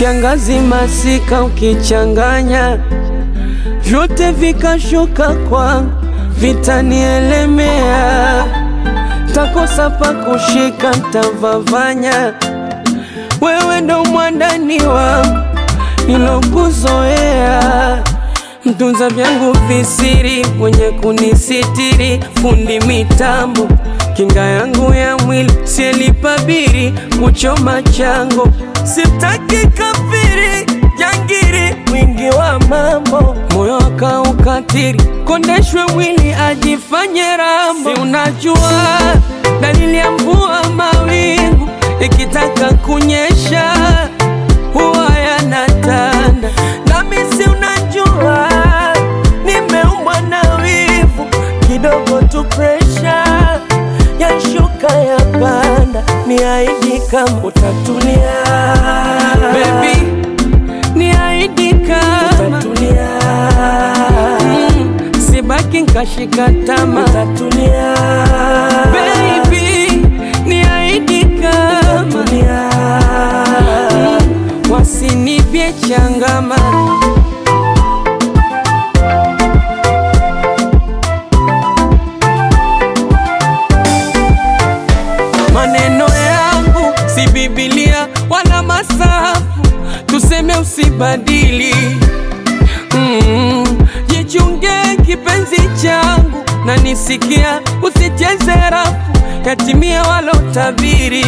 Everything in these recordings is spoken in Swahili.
kiangazi masika ukichanganya, vyote vikashuka kwangu vitanielemea. Takosa pa kushika ntavavanya, wewe ndo mwandani wangu nilokuzoea. Mtunza vyangu visiri, mwenye kunisitiri, fundi mitambo, kinga yangu ya mwili sielipabiri, kuchoma chango. Sitaki kafiri, jangiri, mwingi wa mambo, moyo akaukatiri, kondeshwe mwili ajifanye rambo. Si unajua dalili ya mvua mawingu ikitaka kunyesha huwa yanatanda, nami si unajua nimeumbwa na wivu, kidogo tu pressure yashuka ya panda. Niahidi kama utatulia baby, niahidi kama utatulia, sibaki nkashika tama. Utatulia baby, niahidi kama utatulia, wasinibie changama. Maneno yangu si Biblia wala masafu, tuseme usibadili. Jichunge kipenzi changu, na nisikia usicheze rafu, yatimia walotabiri.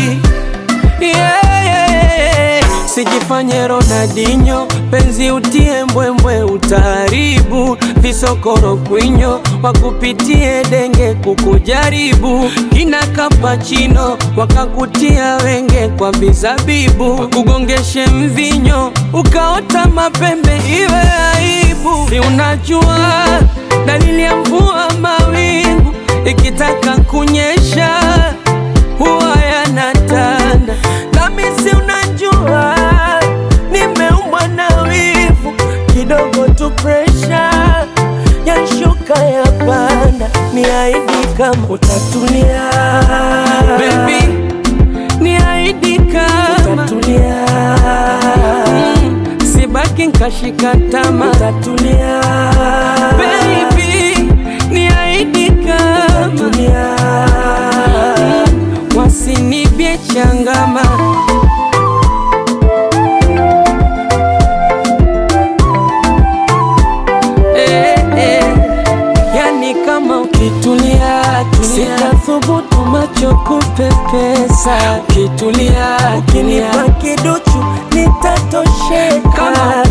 Sijifanye Ronaldinho, penzi utie mbwembwe utaharibu. Visokoro kwinyo, wakupitie denge kukujaribu. Kina Kapachino, wakakutia wenge kwa bizabibu. Wakugongeshe mvinyo, ukaota mapembe iwe aibu. Si unajua dalili ya mvua mawingu ikitaka kunyesha huwa yanatanda, nami si unajua nimeumbwa na wivu, kidogo tu pressure yashuka ya panda. Niahidi kama utatulia baby, niahidi kama utatulia, sibaki nkashika tama. Utatulia baby, niahidi kama utatulia, wasinibie changama. Yani kama ukitulia, sitathubutu macho kupepesa. Ukitulia, ukinipa kiduchu nitatosheka.